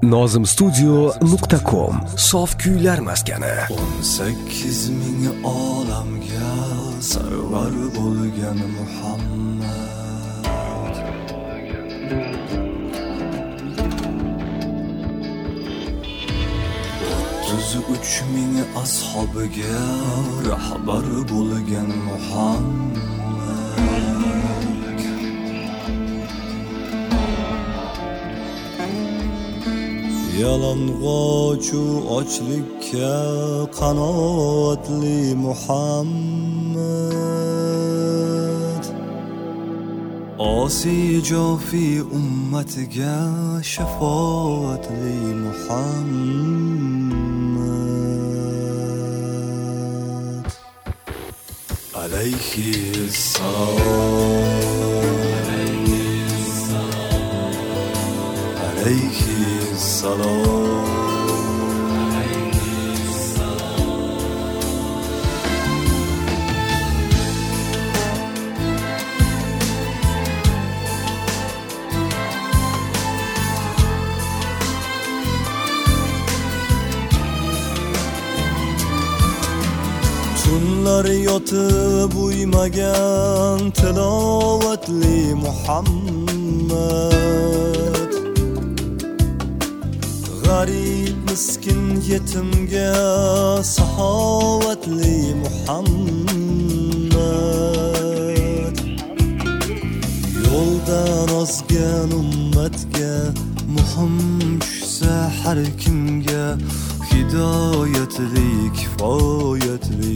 nozimstudio.com sof kuylar maskani. 18 ming olamga sarvar bo'lgan Muhammad, 33 ming ashabiga rahbar bo'lgan Muhammad, yalang'ochu ochlikka qanoatli Muhammad, osi jofi ummatiga shafoatli Muhammad. Alayhi salam, alayhi salam. Tunlar yotib uymagan tilovatli Muhammad, g'arib miskin yetimga saxovatli Muhammad, yo'ldan ozgan ummatga muhim tushsa har kimga hidoyatli kifoyatli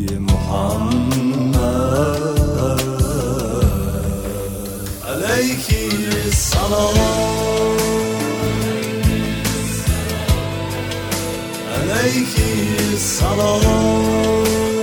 Muhammad. Alayhi salam, alayhi salam.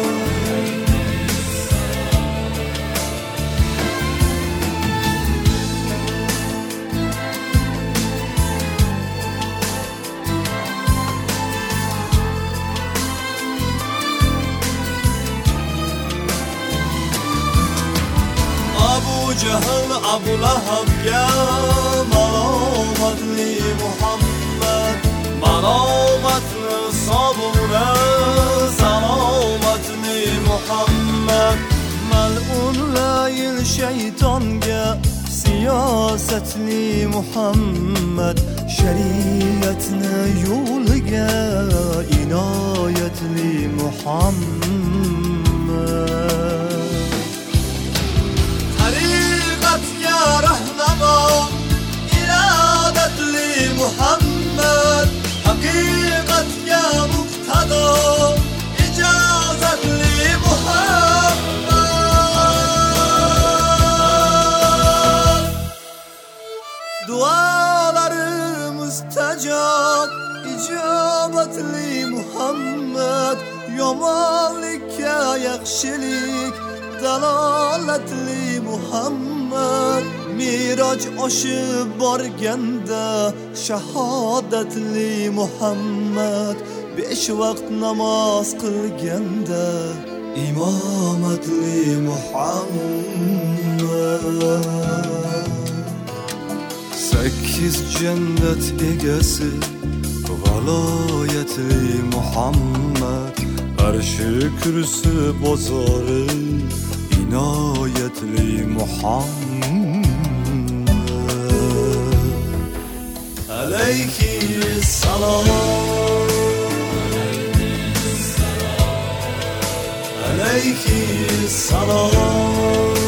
Abu Jahl, Abu Lahabga malomatli Muhammad, malomatli sobura salomatli Muhammad, mal'unlayil shaytonga siyosatli Muhammad, shariatni yo'liga inoyatli Muhammad. Tariqatga rahnamo irodatli Muhammad, haqiqatga muqtado ijozatli Muhammad. Duolarimiz mustajab ijobatli Muhammad, yomonlikka yaxshilik dalolatli Muhammad, Miroj oshib borganda shahodatli Muhammad, 5 vaqt namoz qilganda imomatli Muhammad. 8 jannat egasi valoyatli Muhammad, arshi kursi bozori inoyatli Muhammad. Alayhi salam, alayhi salam.